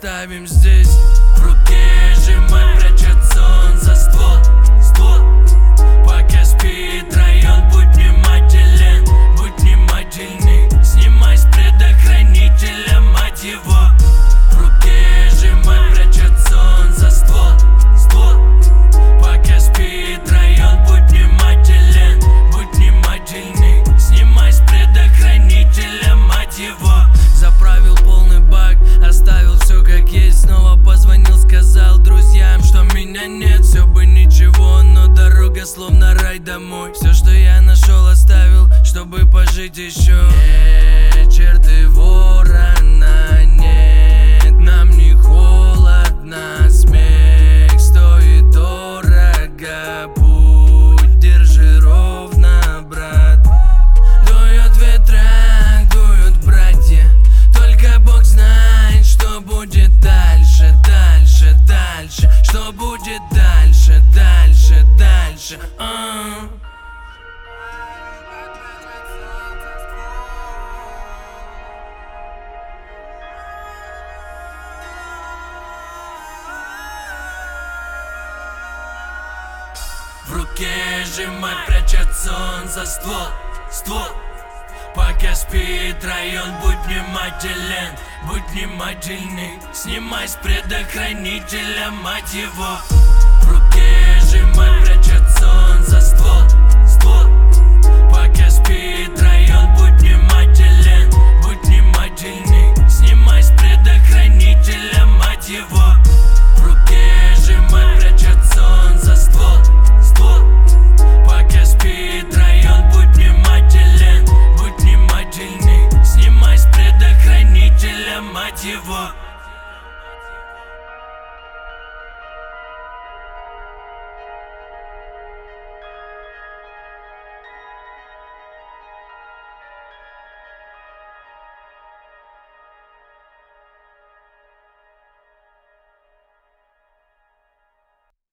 оставим здесь. В руке сжимай, прячется он за ствол. Пока спит район, будь внимателен, будь внимательный. Снимай с предохранителя, мать его. В руке сжимай, прячется он за ствол. Пока спит район, будь внимателен, будь внимательный. Снимай с предохранителя, мать его. Заправил полный бак, оставил все как есть. Снова позвонил, сказал друзьям, что меня нет. Все бы ничего, но дорога словно рай домой. Все, что я нашел, оставил, чтобы пожить еще. Вечер, ты ворона, нет, нам не холодно. Смех стоит дорого, путь держи ровно, брат. Дует ветра, дуют братья, только Бог знает, что будет дальше, дальше, дальше. Что будет дальше, дальше, дальше. В руке сжимай, прячется он за ствол. Пока спит район, будь внимателен, будь внимательный. Снимай с предохранителя, мать его. В руке сжимай,